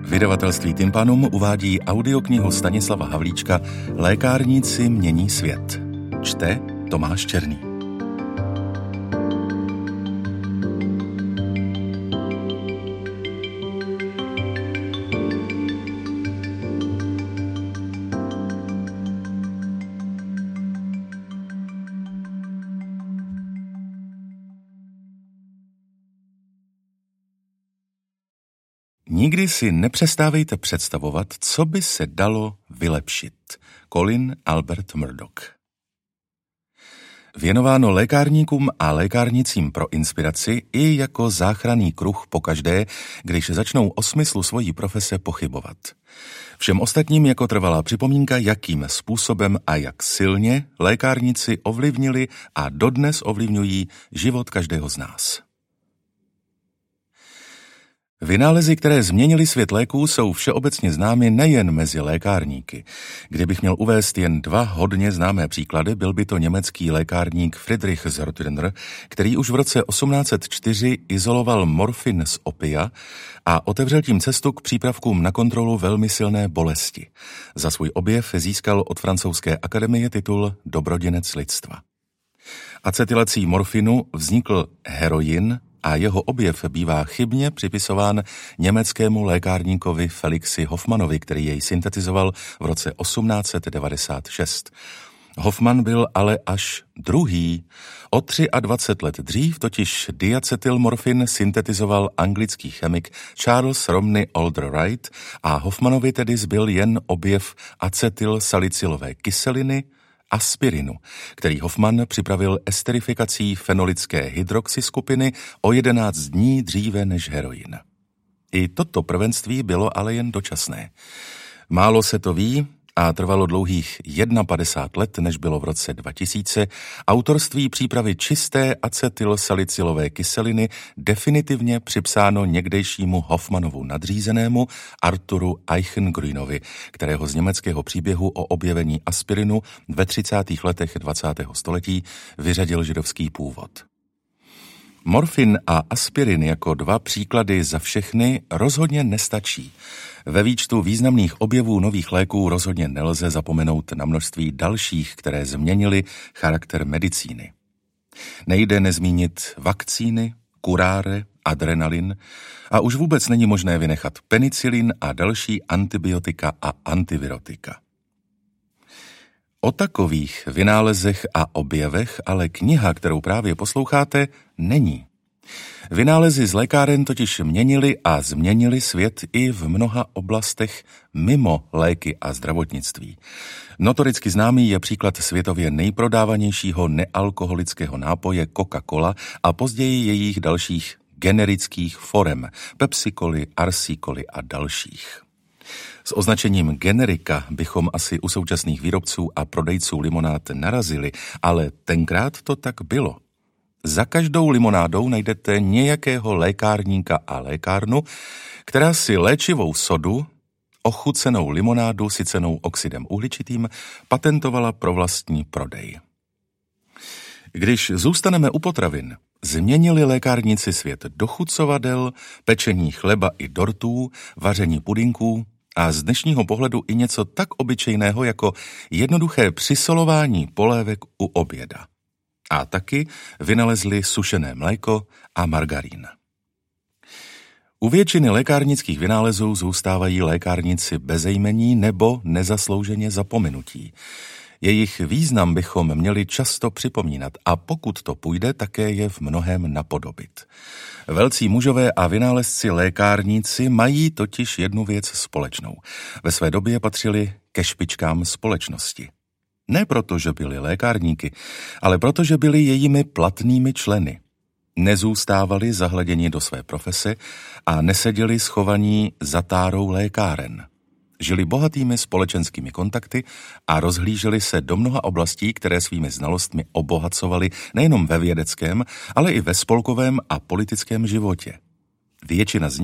Vydavatelství Tympanum uvádí audioknihu Stanislava Havlíčka Lékárníci mění svět. Čte Tomáš Černý. Nikdy si nepřestávejte představovat, co by se dalo vylepšit. Colin Albert Murdoch. Věnováno lékárníkům a lékárnicím pro inspiraci i jako záchranný kruh pokaždé, když začnou o smyslu svojí profese pochybovat. Všem ostatním jako trvalá připomínka, jakým způsobem a jak silně lékárníci ovlivnili a dodnes ovlivňují život každého z nás. Vynálezy, které změnily svět léků, jsou všeobecně známy nejen mezi lékárníky. Kdybych měl uvést jen dva hodně známé příklady, byl by to německý lékárník Friedrich Sortner, který už v roce 1804 izoloval morfin z opia a otevřel tím cestu k přípravkům na kontrolu velmi silné bolesti. Za svůj objev získal od francouzské akademie titul Dobroděnec lidstva. Acetylací morfinu vznikl heroin, a jeho objev bývá chybně připisován německému lékárníkovi Felixi Hoffmannovi, který jej syntetizoval v roce 1896. Hoffmann byl ale až druhý. O 23 let dřív totiž diacetylmorfin syntetizoval anglický chemik Charles Romney Alderwright a Hoffmannovi tedy zbyl jen objev acetylsalicylové kyseliny, aspirinu, který Hoffmann připravil esterifikací fenolické hydroxyskupiny o 11 dní dříve než heroin. I toto prvenství bylo ale jen dočasné. Málo se to ví a trvalo dlouhých 51 let, než bylo v roce 2000 autorství přípravy čisté acetylsalicylové kyseliny definitivně připsáno někdejšímu Hoffmannovu nadřízenému Arthuru Eichengrünovi, kterého z německého příběhu o objevení aspirinu ve 30. letech 20. století vyřadil židovský původ. Morfin a aspirin jako dva příklady za všechny rozhodně nestačí. Ve výčtu významných objevů nových léků rozhodně nelze zapomenout na množství dalších, které změnily charakter medicíny. Nejde nezmínit vakcíny, kuráre, adrenalin a už vůbec není možné vynechat penicilin a další antibiotika a antivirotika. O takových vynálezech a objevech ale kniha, kterou právě posloucháte, není. Vynálezy z lékáren totiž měnily a změnily svět i v mnoha oblastech mimo léky a zdravotnictví. Notoricky známý je příklad světově nejprodávanějšího nealkoholického nápoje Coca-Cola a později jejich dalších generických forem Pepsi-Coly, RC-Coly a dalších. S označením generika bychom asi u současných výrobců a prodejců limonád narazili, ale tenkrát to tak bylo. Za každou limonádou najdete nějakého lékárníka a lékárnu, která si léčivou sodu, ochucenou limonádu sycenou oxidem uhličitým, patentovala pro vlastní prodej. Když zůstaneme u potravin, změnili lékárníci svět dochucovadel, pečení chleba i dortů, vaření pudinků a z dnešního pohledu i něco tak obyčejného jako jednoduché přisolování polévek u oběda. A taky vynalezli sušené mléko a margarín. U většiny lékárnických vynálezů zůstávají lékárníci bezejmení nebo nezaslouženě zapomenutí. Jejich význam bychom měli často připomínat a pokud to půjde, také je v mnohém napodobit. Velcí mužové a vynálezci lékárníci mají totiž jednu věc společnou. Ve své době patřili ke špičkám společnosti. Ne proto, že byli lékárníky, ale proto, že byli jejími platnými členy. Nezůstávali zahleděni do své profese a neseděli schovaní za tárou lékáren. Žili bohatými společenskými kontakty a rozhlíželi se do mnoha oblastí, které svými znalostmi obohacovali nejenom ve vědeckém, ale i ve spolkovém a politickém životě. Většina z